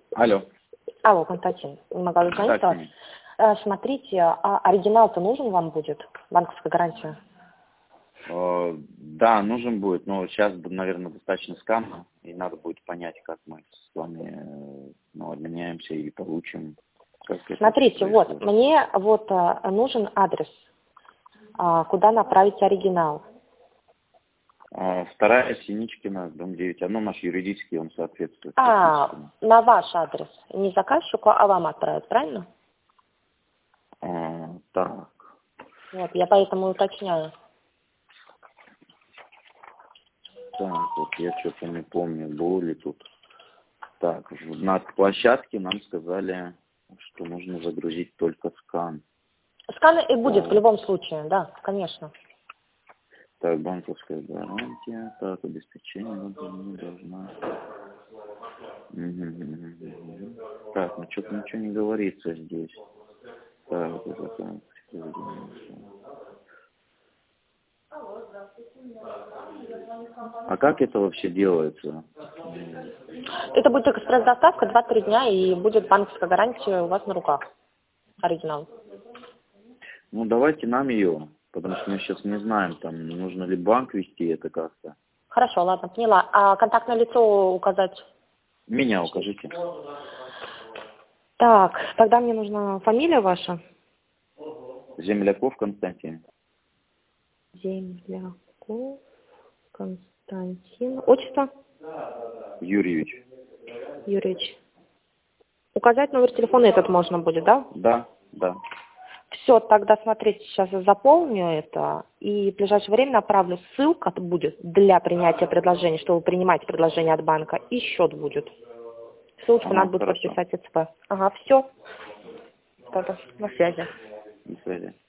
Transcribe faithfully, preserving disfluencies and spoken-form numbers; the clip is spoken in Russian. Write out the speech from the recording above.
Алло. Алло, Константин, не могла дозвониться вас. Да, Смотрите, а оригинал-то нужен вам будет, банковская гарантия? Э, да, нужен будет, но сейчас, наверное, достаточно скана, и надо будет понять, как мы с вами э, ну, обменяемся и получим. Как это Смотрите, вот, происходит. мне вот а, нужен адрес, а, куда направить оригинал. А, Вторая Синичкина, дом девять. Оно наш юридический, он соответствует. А, на ваш адрес. Не заказчику, а вам отправить, правильно? А, так. Вот, я поэтому уточняю. Так, вот я что-то не помню, был ли тут. Так, на площадке нам сказали, что нужно загрузить только скан. Скан и будет Так. в любом случае, да, конечно. Так, банковская гарантия, так, обеспечение не должна. Угу. Так, ну что-то ничего не говорится здесь. Так, это так. А как это вообще делается? Это будет экспресс-доставка, два-три дня, и будет банковская гарантия у вас на руках. Оригинал. Ну, давайте нам ее, потому что мы сейчас не знаем, там, нужно ли банк вести это как-то. Хорошо, ладно, поняла. А контактное лицо указать? Меня укажите. Так, тогда мне нужна фамилия ваша. Земляков Константин. Земляков Константин. Отчество? Юрьевич. Юрьевич. Указать номер телефона этот можно будет, да? Да, да. Все, тогда смотрите, сейчас я заполню это, и в ближайшее время направлю. Ссылка будет для принятия предложения, что вы принимаете предложение от банка, и счет будет. Ссылочку Ага, надо будет хорошо. подписать ИЦП. Ага, все. Тогда на связи. До связи.